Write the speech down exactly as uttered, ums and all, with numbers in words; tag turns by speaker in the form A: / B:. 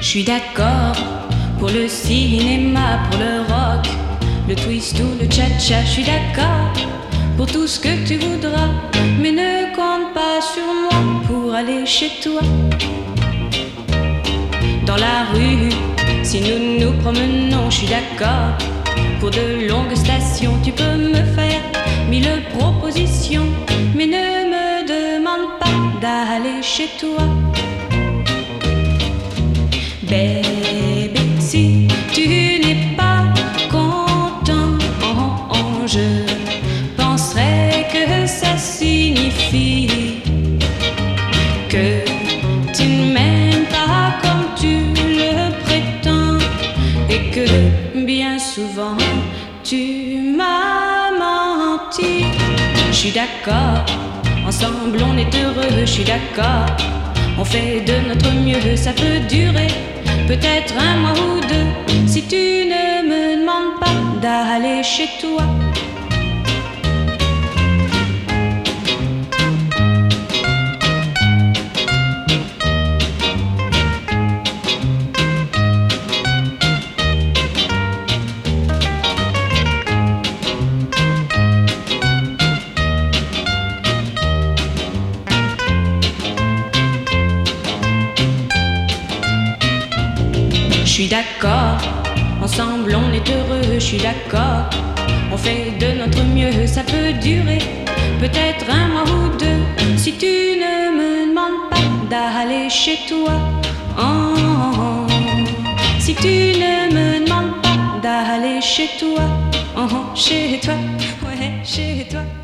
A: suis d'accord pour le cinéma, pour le rock, le twist ou le cha-cha. Je suis d'accord pour tout ce que tu voudras, mais ne compte pas sur moi pour aller chez toi. Dans la rue, si nous nous promenons, je suis d'accord pour de longues stations. Tu peux me faire mille propositions, mais ne me demande pas d'aller chez toi. Baby, si tu n'es pas content, oh, oh, je penserais que ça signifie que tu ne m'aimes pas comme tu le prétends, et que bien souvent tu m'as menti. Je suis d'accord, ensemble on est heureux, je suis d'accord, on fait de notre mieux, ça peut durer peut-être un mois ou deux, si tu ne me demandes pas d'aller chez toi. Je suis d'accord, ensemble on est heureux, je suis d'accord, on fait de notre mieux, ça peut durer peut-être un mois ou deux, si tu ne me demandes pas d'aller chez toi. Oh, oh, oh. Si tu ne me demandes pas d'aller chez toi, oh, oh, chez toi, ouais, chez toi.